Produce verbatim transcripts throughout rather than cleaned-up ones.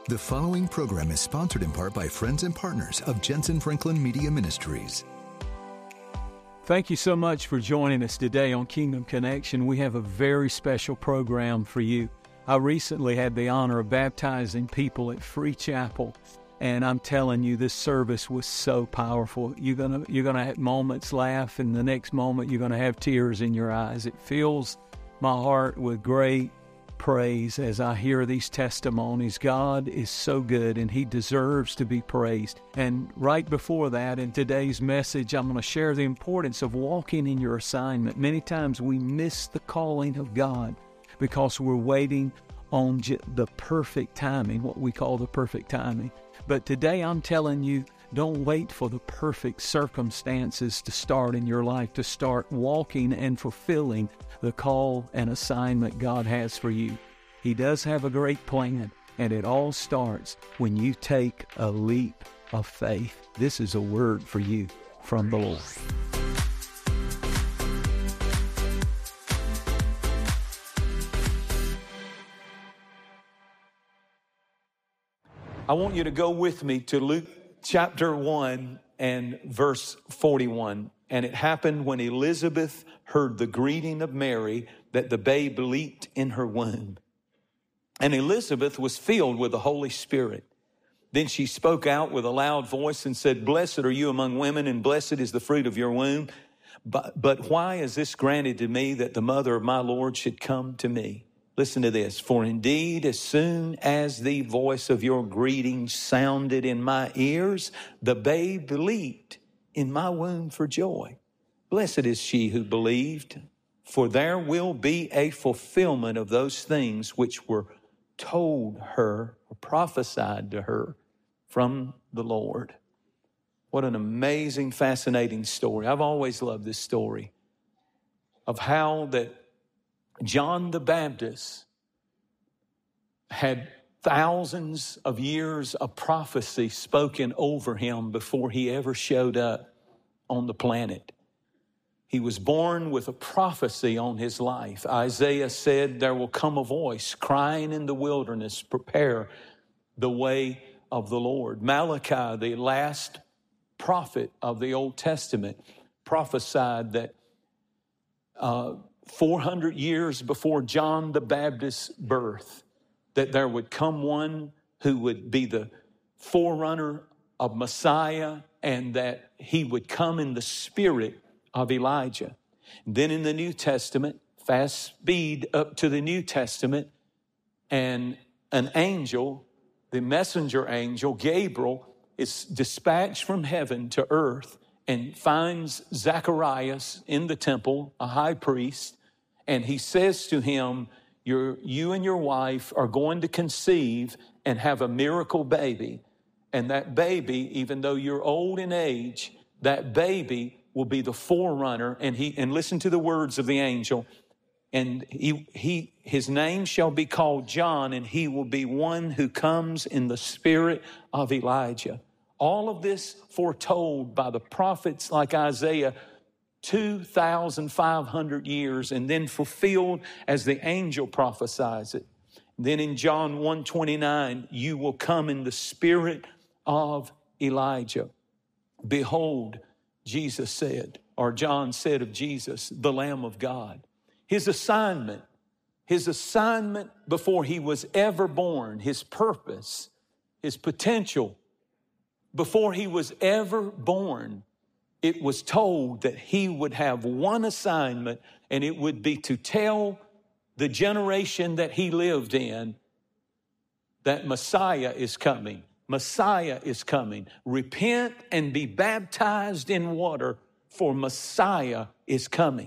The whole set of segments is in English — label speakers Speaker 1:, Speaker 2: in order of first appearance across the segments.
Speaker 1: The following program is sponsored in part by friends and partners of Jensen Franklin Media Ministries.
Speaker 2: Thank you so much for joining us today on Kingdom Connection. We have a very special program for you. I recently had the honor of baptizing people at Free Chapel, and I'm telling you, this service was so powerful. You're gonna you're gonna have moments laugh, and the next moment you're gonna have tears in your eyes. It fills my heart with great praise as I hear these testimonies. God is so good and He deserves to be praised. And right before that, in today's message, I'm going to share the importance of walking in your assignment. Many times we miss the calling of God because we're waiting on the perfect timing, what we call the perfect timing. But today I'm telling you, don't wait for the perfect circumstances to start in your life, to start walking and fulfilling the call and assignment God has for you. He does have a great plan, and it all starts when you take a leap of faith. This is a word for you from the Lord. I want you to go with me to Luke chapter one and verse forty-one. And it happened when Elizabeth heard the greeting of Mary that the babe leaped in her womb. And Elizabeth was filled with the Holy Spirit. Then she spoke out with a loud voice and said, "Blessed are you among women, and blessed is the fruit of your womb. But, but why is this granted to me that the mother of my Lord should come to me? Listen to this. For indeed, as soon as the voice of your greeting sounded in my ears, the babe leaped in my womb for joy. Blessed is she who believed, for there will be a fulfillment of those things which were told her or prophesied to her from the Lord." What an amazing, fascinating story. I've always loved this story of how that John the Baptist had thousands of years of prophecy spoken over him before he ever showed up on the planet. He was born with a prophecy on his life. Isaiah said, "There will come a voice crying in the wilderness, prepare the way of the Lord." Malachi, the last prophet of the Old Testament, prophesied that uh, four hundred years before John the Baptist's birth, that there would come one who would be the forerunner of Messiah, and that he would come in the spirit of Elijah. And then in the New Testament, fast speed up to the New Testament, and an angel, the messenger angel, Gabriel, is dispatched from heaven to earth and finds Zacharias in the temple, a high priest, and he says to him, You're, you and your wife are going to conceive and have a miracle baby. And that baby, even though you're old in age, that baby will be the forerunner. And he and listen to the words of the angel. And he he his name shall be called John, and he will be one who comes in the spirit of Elijah. All of this foretold by the prophets like Isaiah two thousand five hundred years, and then fulfilled as the angel prophesies it. Then in John one twenty-nine, you will come in the spirit of Elijah. Behold, Jesus said, or John said of Jesus, the Lamb of God. His assignment, his assignment before he was ever born, his purpose, his potential, before he was ever born, it was told that he would have one assignment, and it would be to tell the generation that he lived in that Messiah is coming. Messiah is coming. Repent and be baptized in water, for Messiah is coming.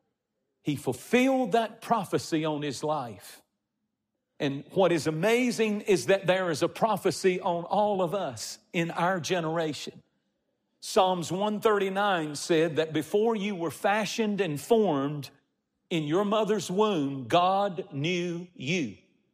Speaker 2: He fulfilled that prophecy on his life. And what is amazing is that there is a prophecy on all of us in our generation. Psalms one thirty-nine said that before you were fashioned and formed in your mother's womb, God knew you.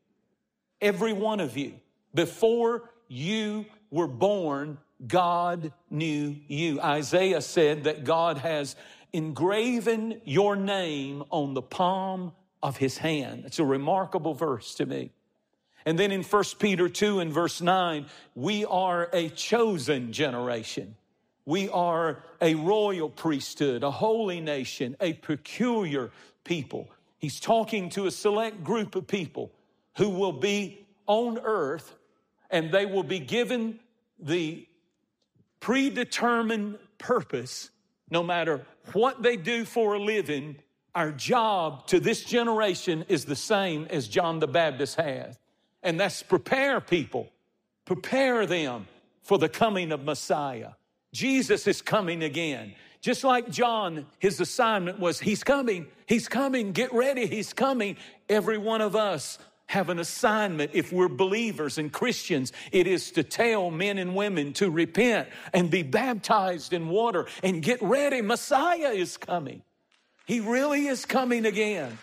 Speaker 2: Every one of you. Before you were born, God knew you. Isaiah said that God has engraven your name on the palm of his hand. It's a remarkable verse to me. And then in First Peter two and verse nine, we are a chosen generation. We are a royal priesthood, a holy nation, a peculiar people. He's talking to a select group of people who will be on earth, and they will be given the predetermined purpose. No matter what they do for a living, our job to this generation is the same as John the Baptist had. And that's prepare people, prepare them for the coming of Messiah. Jesus is coming again. Just like John, his assignment was, he's coming, he's coming, get ready, he's coming. Every one of us have an assignment. If we're believers and Christians, it is to tell men and women to repent and be baptized in water and get ready. Messiah is coming. He really is coming again.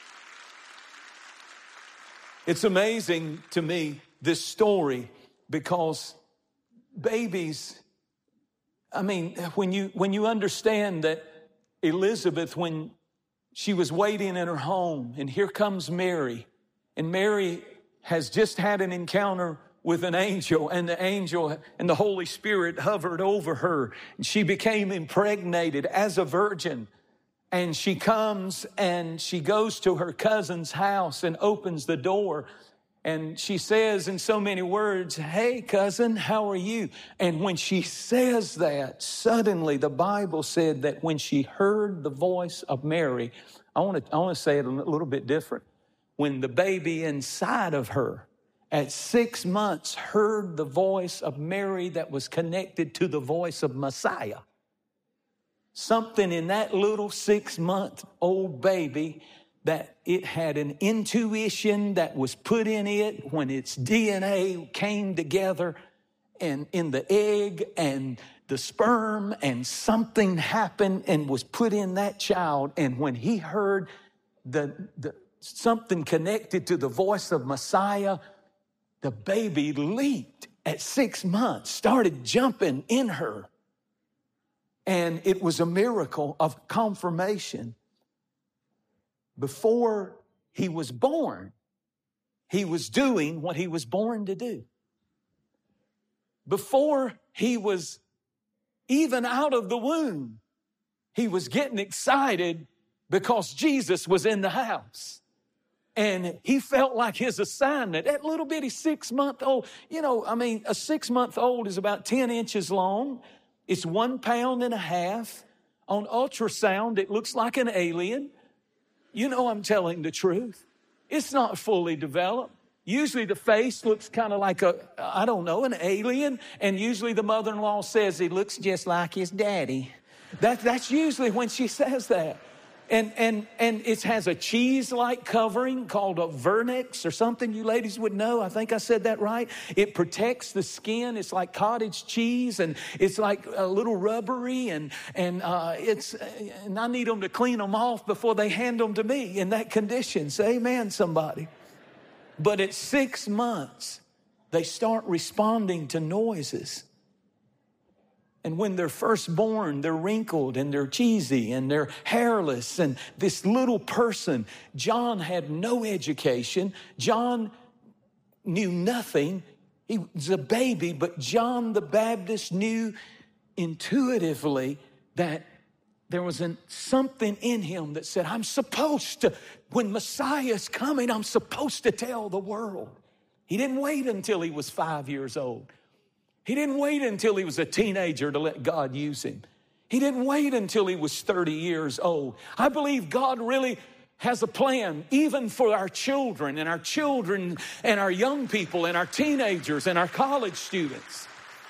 Speaker 2: It's amazing to me, this story, because babies, I mean, when you, when you understand that Elizabeth, when she was waiting in her home, and here comes Mary, and Mary has just had an encounter with an angel, and the angel and the Holy Spirit hovered over her, and she became impregnated as a virgin. And she comes and she goes to her cousin's house and opens the door. And she says in so many words, "Hey, cousin, how are you?" And when she says that, suddenly the Bible said that when she heard the voice of Mary, I want to, I want to say it a little bit different. When the baby inside of her at six months heard the voice of Mary that was connected to the voice of Messiah. Something in that little six-month-old baby, that it had an intuition that was put in it when its D N A came together and in the egg and the sperm, and something happened and was put in that child. And when he heard the, the something connected to the voice of Messiah, the baby leaped at six months, started jumping in her. And it was a miracle of confirmation. Before he was born, he was doing what he was born to do. Before he was even out of the womb, he was getting excited because Jesus was in the house. And he felt like his assignment, that little bitty six-month-old, you know, I mean, a six-month-old is about ten inches long. It's one pound and a half. On ultrasound, it looks like an alien. You know I'm telling the truth. It's not fully developed. Usually the face looks kind of like a, I don't know, an alien. And usually the mother-in-law says he looks just like his daddy. That, that's usually when she says that. And, and, and it has a cheese-like covering called a vernix or something you ladies would know. I think I said that right. It protects the skin. It's like cottage cheese, and it's like a little rubbery, and, and uh, it's, and I need them to clean them off before they hand them to me in that condition. Say amen, somebody. But at six months, they start responding to noises. And when they're first born, they're wrinkled and they're cheesy and they're hairless. And this little person, John had no education. John knew nothing. He was a baby, but John the Baptist knew intuitively that there was an, something in him that said, I'm supposed to, when Messiah is coming, I'm supposed to tell the world. He didn't wait until he was five years old. He didn't wait until he was a teenager to let God use him. He didn't wait until he was thirty years old. I believe God really has a plan, even for our children and our children and our young people and our teenagers and our college students.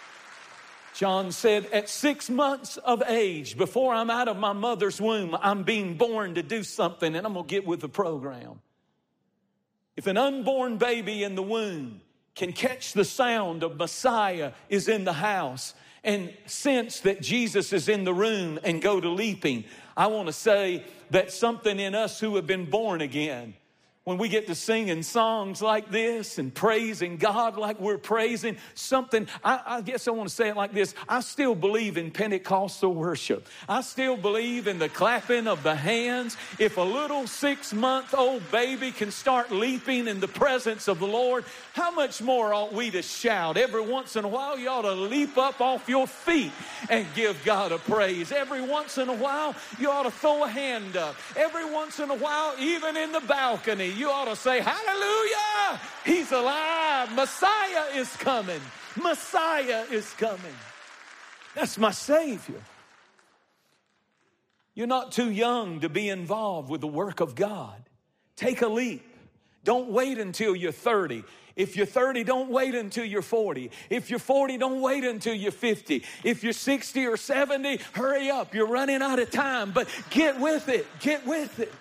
Speaker 2: John said, at six months of age, before I'm out of my mother's womb, I'm being born to do something, and I'm going to get with the program. If an unborn baby in the womb can catch the sound of Messiah is in the house and sense that Jesus is in the room and go to leaping, I want to say that something in us who have been born again, When we get to singing songs like this and praising God like we're praising something, I, I guess I want to say it like this. I still believe in Pentecostal worship. I still believe in the clapping of the hands. If a little six-month-old baby can start leaping in the presence of the Lord, how much more ought we to shout? Every once in a while, you ought to leap up off your feet and give God a praise. Every once in a while, you ought to throw a hand up. Every once in a while, even in the balcony, you ought to say, hallelujah, he's alive. Messiah is coming. Messiah is coming. That's my Savior. You're not too young to be involved with the work of God. Take a leap. Don't wait until you're thirty. If you're thirty, don't wait until you're forty. If you're forty, don't wait until you're fifty. If you're sixty or seventy, hurry up. You're running out of time, but get with it. Get with it.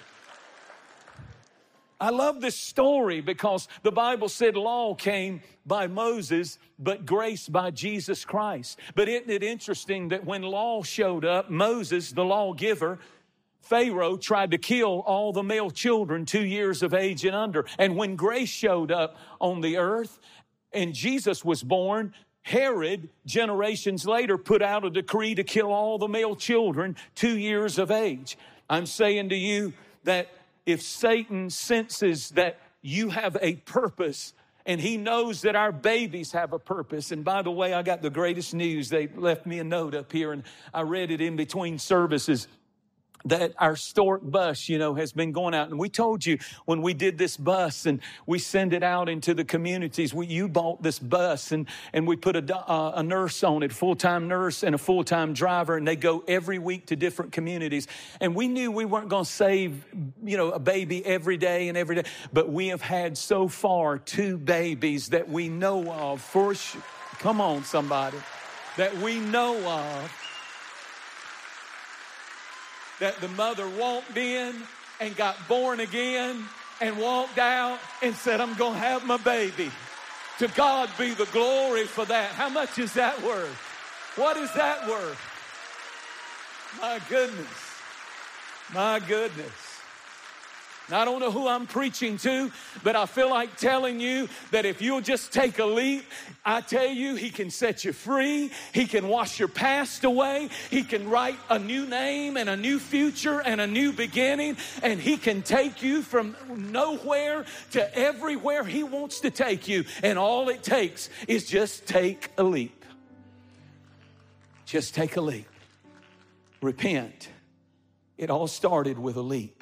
Speaker 2: I love this story because the Bible said law came by Moses, but grace by Jesus Christ. But isn't it interesting that when law showed up, Moses, the lawgiver, Pharaoh tried to kill all the male children two years of age and under. And when grace showed up on the earth and Jesus was born, Herod, generations later, put out a decree to kill all the male children two years of age. I'm saying to you that if Satan senses that you have a purpose and he knows that our babies have a purpose. And by the way, I got the greatest news. They left me a note up here and I read it in between services. That our Stork bus, you know, has been going out. And we told you when we did this bus and we send it out into the communities, we, you bought this bus and, and we put a, uh, a nurse on it, a full-time nurse and a full-time driver, and they go every week to different communities. And we knew we weren't going to save, you know, a baby every day and every day, but we have had so far two babies that we know of for sure. Come on, somebody. That we know of. That the mother walked in and got born again and walked out and said, I'm going to have my baby. To God be the glory for that. How much is that worth? What is that worth? My goodness. My goodness. Now, I don't know who I'm preaching to, but I feel like telling you that if you'll just take a leap, I tell you, he can set you free. He can wash your past away. He can write a new name and a new future and a new beginning. And he can take you from nowhere to everywhere he wants to take you. And all it takes is just take a leap. Just take a leap. Repent. It all started with a leap.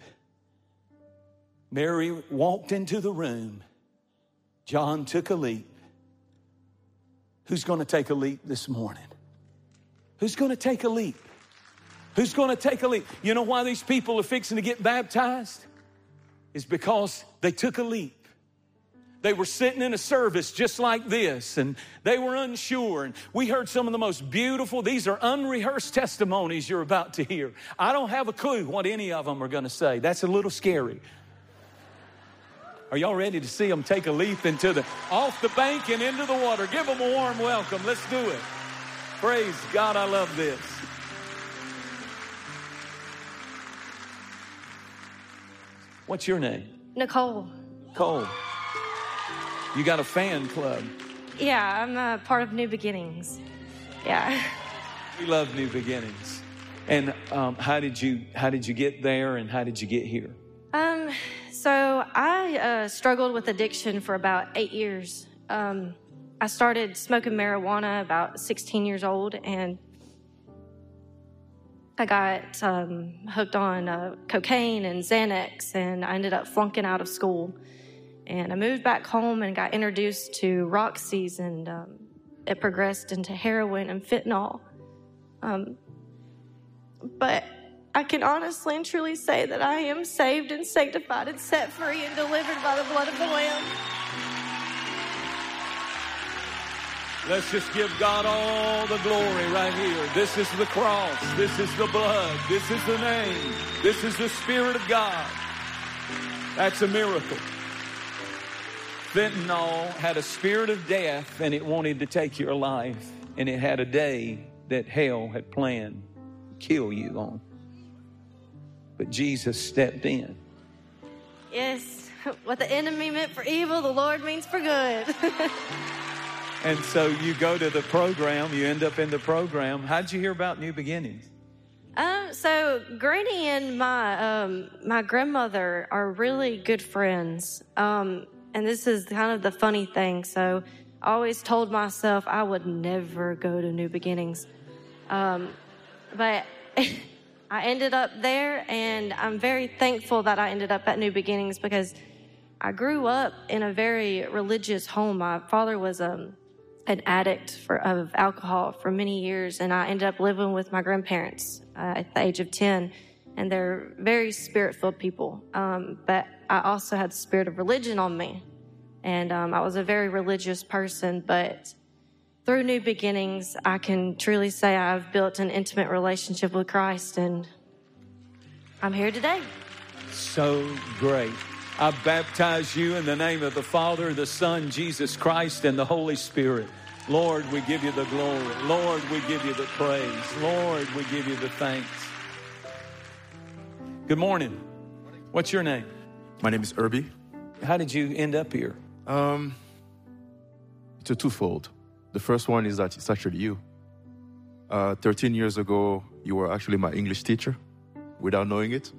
Speaker 2: Mary walked into the room. John took a leap. Who's going to take a leap this morning? Who's going to take a leap? Who's going to take a leap? You know why these people are fixing to get baptized? It's because they took a leap. They were sitting in a service just like this, and they were unsure. And we heard some of the most beautiful, these are unrehearsed testimonies you're about to hear. I don't have a clue what any of them are going to say. That's a little scary. Are y'all ready to see them take a leap into the, off the bank and into the water? Give them a warm welcome. Let's do it. Praise God, I love this. What's your name?
Speaker 3: Nicole.
Speaker 2: Nicole. You got a fan club.
Speaker 3: Yeah, I'm a part of New Beginnings. Yeah.
Speaker 2: We love New Beginnings. And um, how did you how did you get there and how did you get here?
Speaker 3: Um, so I uh, struggled with addiction for about eight years. Um, I started smoking marijuana about sixteen years old, and I got um, hooked on uh, cocaine and Xanax, and I ended up flunking out of school. And I moved back home and got introduced to Roxy's, and um, it progressed into heroin and fentanyl. Um, but I can honestly and truly say that I am saved and sanctified and set free and delivered by the blood of the Lamb.
Speaker 2: Let's just give God all the glory right here. This is the cross. This is the blood. This is the name. This is the Spirit of God. That's a miracle. Fentanyl had a spirit of death, and it wanted to take your life. And it had a day that hell had planned to kill you on. But Jesus stepped in.
Speaker 3: Yes. what the enemy meant for evil, the Lord means for good.
Speaker 2: And so you go to the program, you end up in the program. How'd you hear about New Beginnings?
Speaker 3: Um, so Granny and my um, my grandmother are really good friends. Um, and this is kind of the funny thing. So I always told myself I would never go to New Beginnings. Um, but I ended up there, and I'm very thankful that I ended up at New Beginnings because I grew up in a very religious home. My father was um, an addict for, of alcohol for many years, and I ended up living with my grandparents uh, at the age of ten, and they're very spirit-filled people. Um, but I also had the spirit of religion on me, and um, I was a very religious person, but through New Beginnings, I can truly say I've built an intimate relationship with Christ, and I'm here today.
Speaker 2: So great. I baptize you in the name of the Father, the Son, Jesus Christ, and the Holy Spirit. Lord, we give you the glory. Lord, we give you the praise. Lord, we give you the thanks. Good morning. What's your name?
Speaker 4: My name is Irby.
Speaker 2: How did you end up here?
Speaker 4: Um, it's a twofold. The first one is that it's actually you. Uh, thirteen years ago, you were actually my English teacher without knowing it.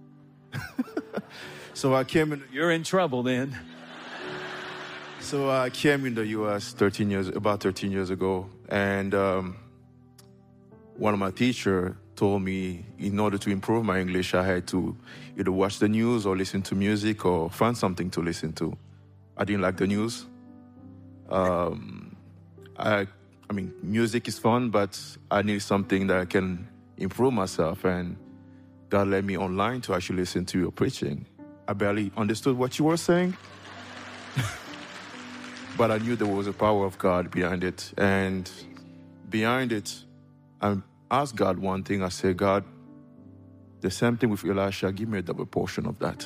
Speaker 4: So I came in.
Speaker 2: You're in trouble then.
Speaker 4: So I came in the U S thirteen years, about thirteen years ago, and um, one of my teachers told me in order to improve my English, I had to either watch the news or listen to music or find something to listen to. I didn't like the news. Um, I, I mean, music is fun, but I need something that I can improve myself, and God led me online to actually listen to your preaching. I barely understood what you were saying, but I knew there was a power of God behind it. And behind it, I asked God one thing. I said, God, the same thing with Elisha, give me a double portion of that.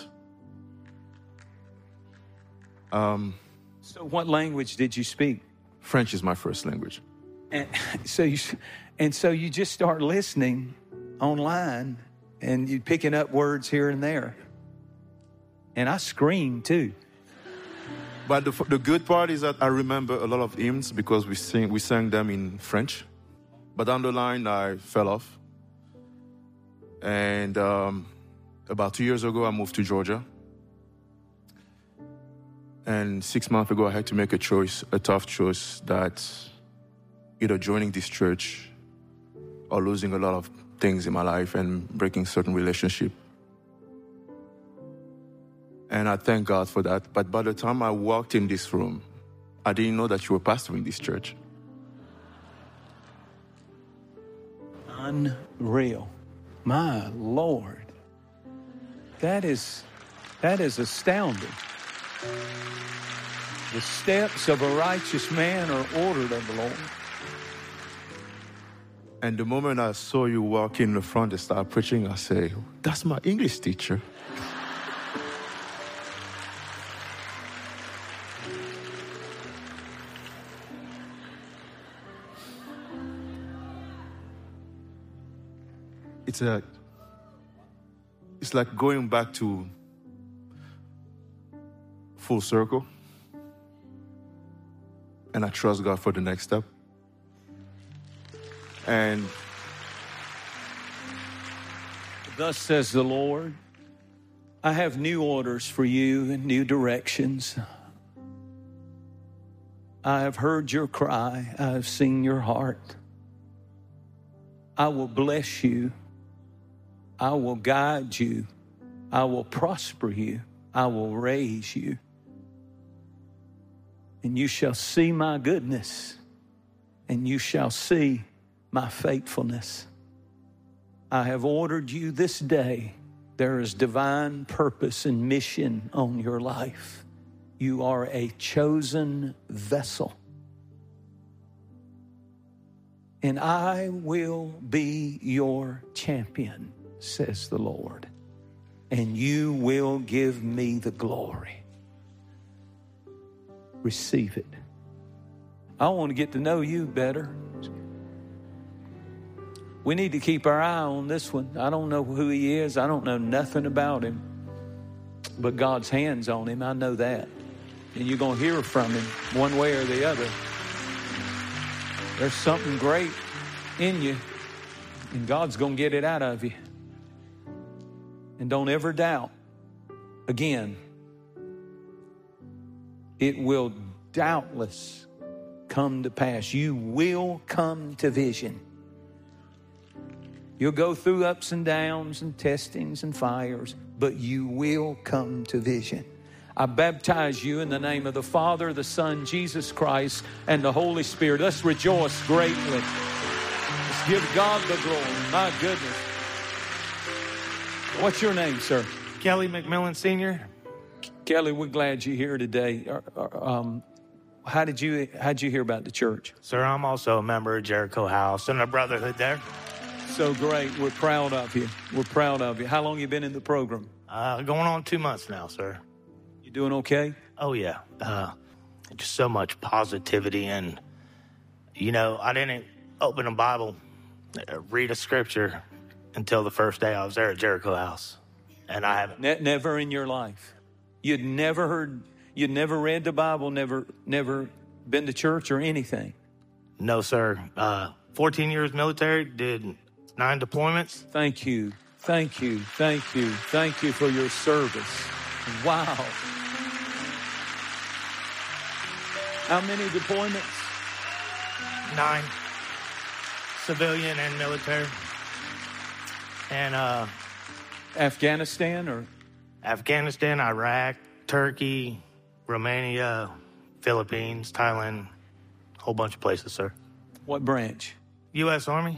Speaker 4: Um,
Speaker 2: so what language did you speak?
Speaker 4: French is my first language.
Speaker 2: And so you, and so you just start listening online, and you're picking up words here and there. And I screamed too.
Speaker 4: But the, the good part is that I remember a lot of hymns because we sing we sang them in French. But down the line, I fell off. And um, about two years ago, I moved to Georgia. And six months ago, I had to make a choice, a tough choice, that either joining this church or losing a lot of things in my life and breaking certain relationships. And I thank God for that. But by the time I walked in this room, I didn't know that you were pastoring this church.
Speaker 2: Unreal. My Lord. That is, that is astounding. The steps of a righteous man are ordered of the Lord.
Speaker 4: And the moment I saw you walk in the front and start preaching, I say, that's my English teacher. It's a, it's like going back to full circle. And I trust God for the next step. And
Speaker 2: thus says the Lord, I have new orders for you and new directions. I have heard your cry. I have seen your heart. I will bless you. I will guide you. I will prosper you. I will raise you. And you shall see my goodness, and you shall see my faithfulness. I have ordered you this day. There is divine purpose and mission on your life. You are a chosen vessel. And I will be your champion, says the Lord. And you will give me the glory. Receive it. I want to get to know you better. We need to keep our eye on this one. I don't know who he is. I don't know nothing about him. but God's hand's on him. I know that. And you're going to hear from him one way or the other. There's something great in you, and God's going to get it out of you. And don't ever doubt. Again, it will doubtless come to pass. You will come to vision. You'll go through ups and downs and testings and fires, but you will come to vision. I baptize you in the name of the Father, the Son, Jesus Christ, and the Holy Spirit. Let's rejoice greatly. Let's give God the glory. My goodness. What's your name, sir?
Speaker 5: Kelly McMillan Senior
Speaker 2: Kelly, we're glad you're here today. Um, how did you how did you hear about the church?
Speaker 5: Sir, I'm also a member of Jericho House and a brotherhood there.
Speaker 2: So great. We're proud of you. We're proud of you. How long you been in the program?
Speaker 5: Uh, going on two months now, sir.
Speaker 2: You doing okay?
Speaker 5: Oh, yeah. Uh, just so much positivity. And, you know, I didn't open a Bible, uh, read a scripture until the first day I was there at Jericho House. And I haven't.
Speaker 2: Ne- never in your life. You'd never heard, you'd never read the Bible, never, never been to church or anything?
Speaker 5: No, sir. Uh, fourteen years military, did nine deployments.
Speaker 2: Thank you. Thank you. Thank you. Thank you for your service. Wow. How many deployments?
Speaker 5: Nine. Civilian and military. And uh,
Speaker 2: Afghanistan or?
Speaker 5: Afghanistan, Iraq, Turkey, Romania, Philippines, Thailand, a whole bunch of places, sir.
Speaker 2: What branch?
Speaker 5: U S Army.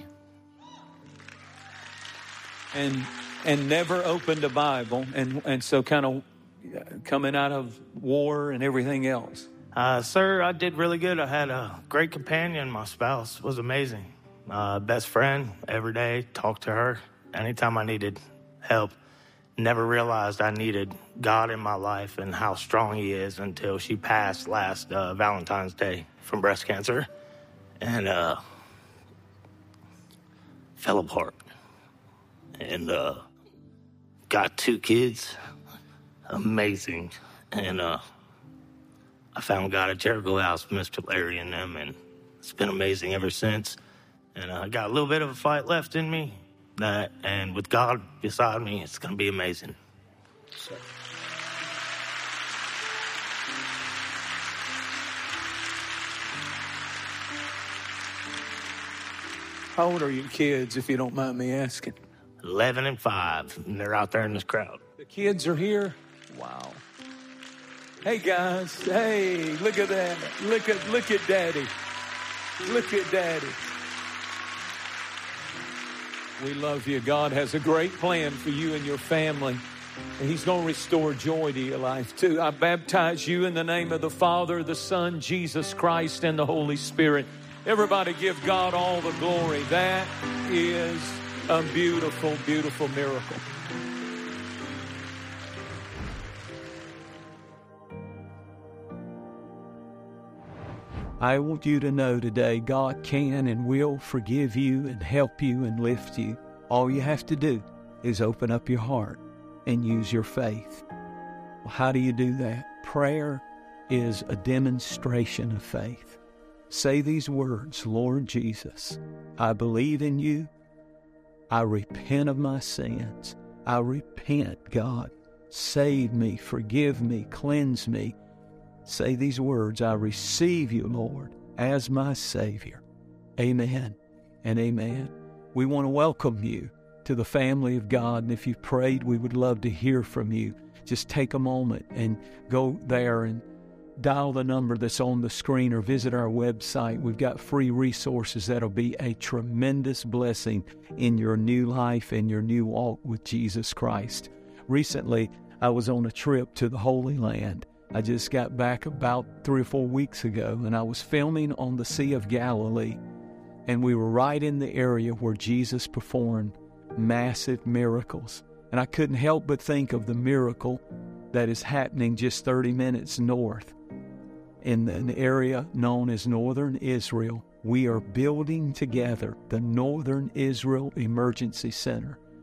Speaker 2: And and never opened a Bible, and, and so kind of coming out of war and everything else.
Speaker 5: Uh, sir, I did really good. I had a great companion. My spouse was amazing. Uh, best friend every day, talked to her anytime I needed help. Never realized I needed God in my life and how strong he is until she passed last uh, Valentine's Day from breast cancer. And uh, fell apart. And uh, got two kids. Amazing. And uh, I found God at Jericho House, Mister Larry and them, and it's been amazing ever since. And I uh, got a little bit of a fight left in me. That, and with God beside me, it's going to be amazing. So.
Speaker 2: How old are your kids, if you don't mind me asking?
Speaker 5: Eleven and five, and they're out there in this crowd.
Speaker 2: The kids are here? Wow. Hey, guys. Hey, look at that. Look at, look at Daddy. Look at Daddy. We love you. God has a great plan for you and your family. And he's going to restore joy to your life too. I baptize you in the name of the Father, the Son, Jesus Christ, and the Holy Spirit. Everybody give God all the glory. That is a beautiful, beautiful miracle. I want you to know today, God can and will forgive you and help you and lift you. All you have to do is open up your heart and use your faith. Well, how do you do that? Prayer is a demonstration of faith. Say these words, Lord Jesus, I believe in you. I repent of my sins. I repent, God. Save me, forgive me, cleanse me. Say these words, I receive you, Lord, as my Savior. Amen and amen. We want to welcome you to the family of God, and if you've prayed, we would love to hear from you. Just take a moment and go there and dial the number that's on the screen or visit our website. We've got free resources that'll be a tremendous blessing in your new life and your new walk with Jesus Christ. Recently, I was on a trip to the Holy Land. I just got back about three or four weeks ago, and I was filming on the Sea of Galilee, and we were right in the area where Jesus performed massive miracles. And I couldn't help but think of the miracle that is happening just thirty minutes north in an area known as Northern Israel. We are building together the Northern Israel Emergency Center,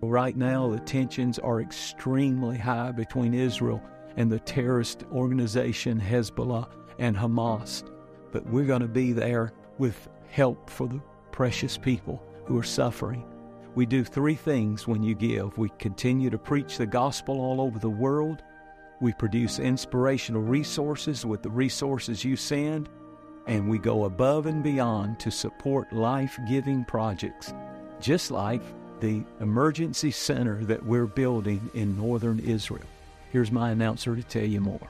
Speaker 2: Right now, the tensions are extremely high between Israel and the terrorist organization Hezbollah and Hamas. But we're going to be there with help for the precious people who are suffering. We do three things when you give. We continue to preach the gospel all over the world. We produce inspirational resources with the resources you send. And we go above and beyond to support life-giving projects, just like the emergency center that we're building in northern Israel. Here's my announcer to tell you more.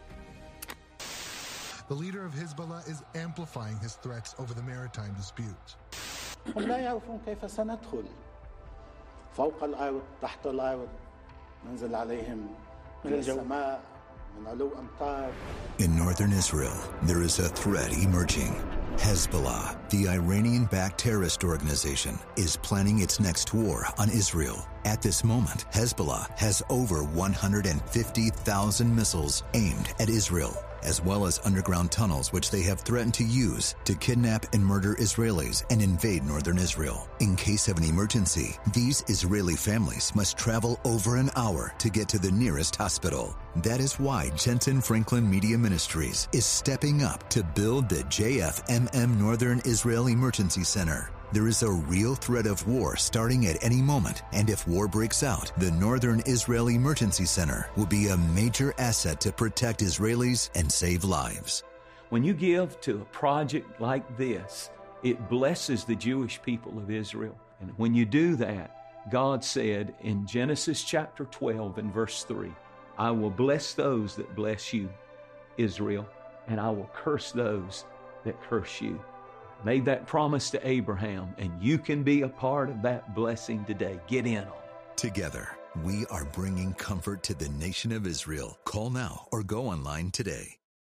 Speaker 6: The leader of Hezbollah is amplifying his threats over the maritime dispute.
Speaker 7: هم لا يعرفون كيف سندخل فوق الأرض تحت الأرض ننزل عليهم من السماء من علو أمطار.
Speaker 1: In northern Israel, there is a threat emerging. Hezbollah, the Iranian-backed terrorist organization, is planning its next war on Israel. At this moment, Hezbollah has over one hundred fifty thousand missiles aimed at Israel, as well as underground tunnels which they have threatened to use to kidnap and murder Israelis and invade northern Israel. In case of an emergency, these Israeli families must travel over an hour to get to the nearest hospital. That is why Jensen Franklin Media Ministries is stepping up to build the J F M M Northern Israel Emergency Center. There is a real threat of war starting at any moment, and if war breaks out, the Northern Israel Emergency Center will be a major asset to protect Israelis and save lives.
Speaker 2: When you give to a project like this, it blesses the Jewish people of Israel. And when you do that, God said in Genesis chapter twelve and verse three, I will bless those that bless you, Israel, and I will curse those that curse you. Made that promise to Abraham, and you can be a part of that blessing today. Get in on it.
Speaker 1: Together, we are bringing comfort to the nation of Israel. Call now or go online today.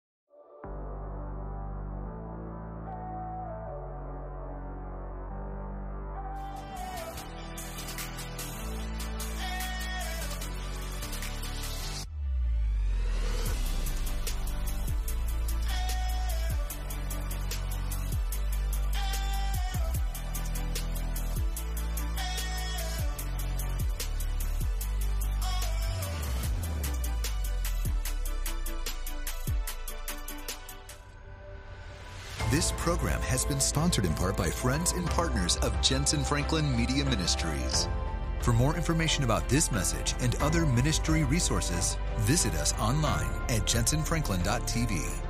Speaker 1: This program has been sponsored in part by friends and partners of Jensen Franklin Media Ministries. For more information about this message and other ministry resources, visit us online at jensen franklin dot t v.